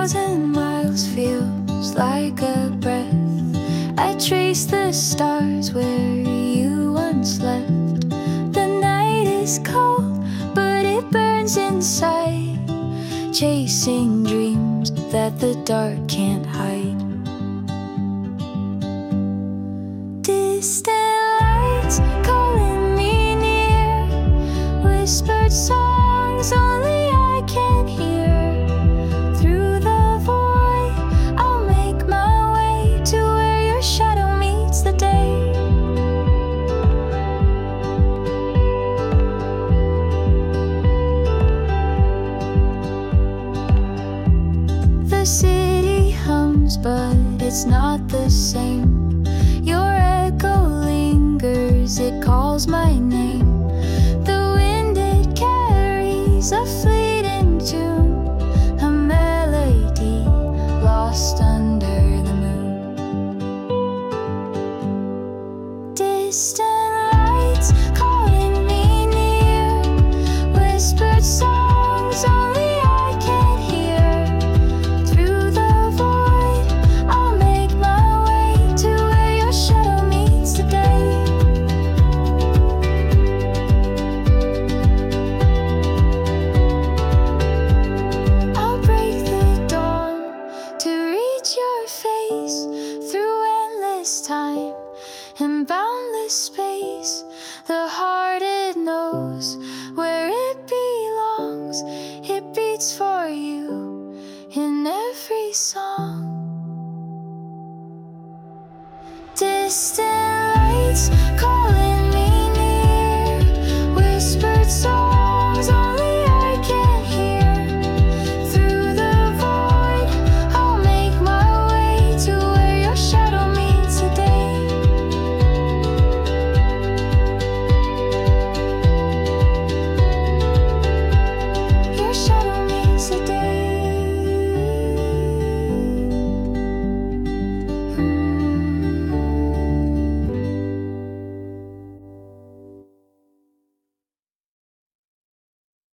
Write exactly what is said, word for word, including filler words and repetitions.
thousand miles feels like a breath. I trace the stars where you once left. The night is cold, but it burns inside, chasing dreams that the dark can't hide. Distant lights calling me near, whispered songs only I can hear. Through the void, I'll make my way to where your shadow meets the day. The city hums, but it's not the same.